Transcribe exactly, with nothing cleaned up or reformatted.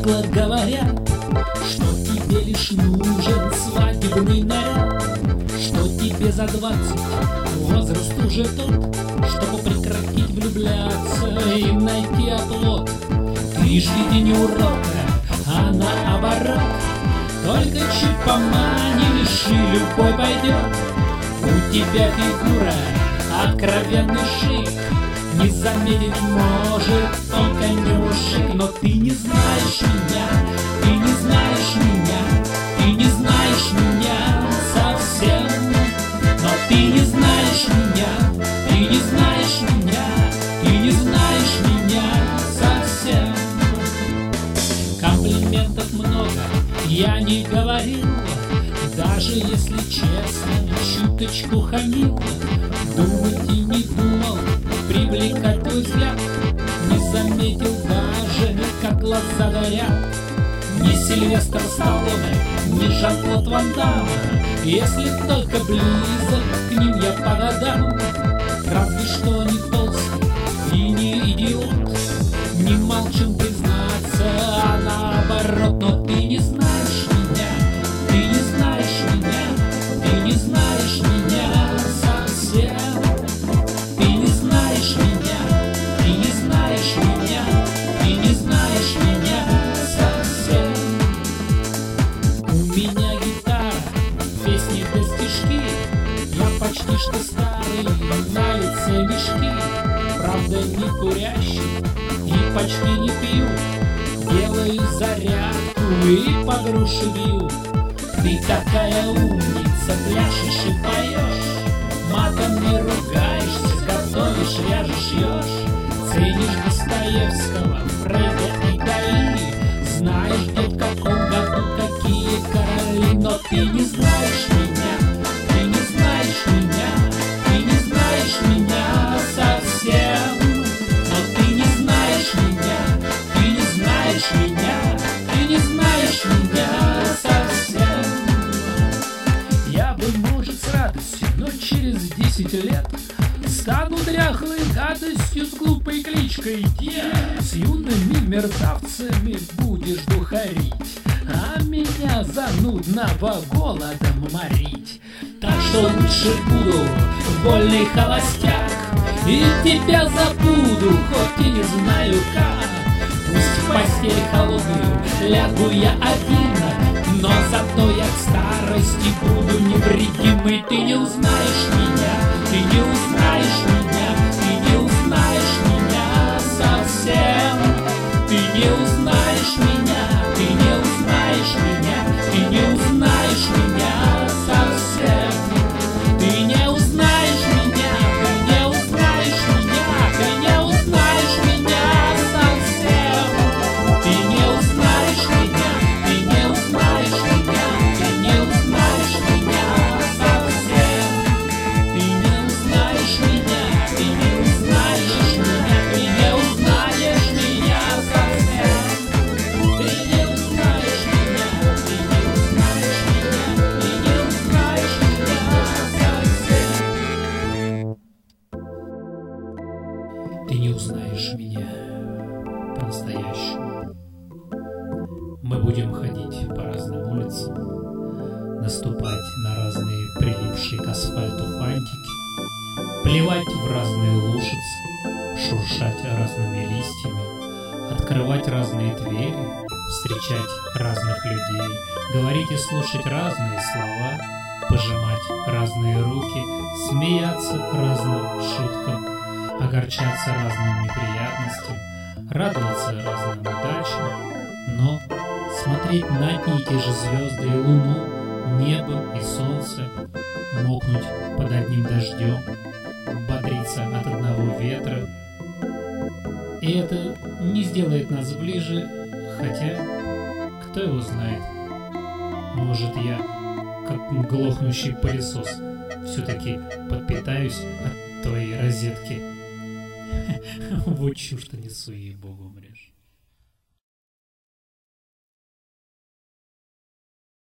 стекла говорят, что тебе лишь нужен свадебный наряд, что тебе за двадцать возраст уже тот, чтобы прекратить влюбляться и найти оплот. Ты ж ведь не урока, а наоборот, только чуть поманишь и любой пойдет. У тебя фигура, откровенный шик, не заметить может только не мужик. Но ты не знаешь меня, ты не знаешь меня, ты не знаешь меня совсем. Но ты не знаешь меня, ты не знаешь меня, ты не знаешь меня совсем. Комплиментов много я не говорил, даже если честно, чуточку хамил. Думать и не думал, привлекать твой взгляд, не заметил даже, как глаза горят. Ни Сильвестр Сталлоне, ни Жан-Клод Ван Дамм, если только близок к ним я по годам. Разве что не толстый и не идиот, не молчун признаться, а наоборот. Но ты не знаешь меня, ты не знаешь меня, ты не знаешь меня совсем. Ты не знаешь меня, ты не знаешь меня, ты не знаешь меня совсем. У меня гитара, песни да стишки, я почти что старый, на лице мешки. Правда не курящий и почти не пью, делаю зарядку и по груши бью. Ты такая умница, пляшешь и поешь, матом не ругаешься, готовишь, ряжешь, шьешь. Ценишь Достоевского, Фрейда и Дали, знаешь, где в каком году какие короли. Но ты не знаешь меня, ты не знаешь меня, ты не знаешь меня совсем. Но ты не знаешь меня, ты не знаешь меня, ты не знаешь меня совсем. Я бы, может, с радостью, но через десять лет стану дряхлой гадостью с глупой кличкой Дед. С юными мерзавцами будешь духарить, а меня занудного голодом морить. Так что лучше буду вольный холостяк, и тебя забуду, хоть и не знаю как. Пусть в постель холодную лягу я один, но зато я к старости буду невредимый. Ты не узнаешь меня, ты не узнаешь меня, ты не узнаешь меня совсем. Ты не узнаешь меня, ты не узнаешь меня, ты не узнаешь меня совсем. Ты не узнаешь меня, ты не узнаешь меня, ты не узнаешь меня совсем. Ты не узнаешь меня, ты не узнаешь меня, ты не узнаешь меня совсем. Ты не узнаешь меня, ты не узнаешь меня, ты не узнаешь меня совсем. Ты не узнаешь меня, ты не узнаешь меня, ты не узнаешь меня совсем. Ты не узнаешь меня по-настоящему. Мы будем ходить по разным улицам, наступать на разные прилипшие к асфальту фантики, плевать в разные лужицы, шуршать разными листьями, открывать разные двери, встречать разных людей, говорить и слушать разные слова, пожимать разные руки, смеяться разным шуткам, огорчаться разным неприятностям, радоваться разным удачам, но смотреть на одни и те же звезды и луну, небо и солнце, мокнуть под одним дождем, бодриться от одного ветра. И это не сделает нас ближе, хотя, кто его знает, может, я, как глохнущий пылесос, все-таки подпитаюсь от твоей розетки. Вот чушь-то несу, ей-богу, мрешь.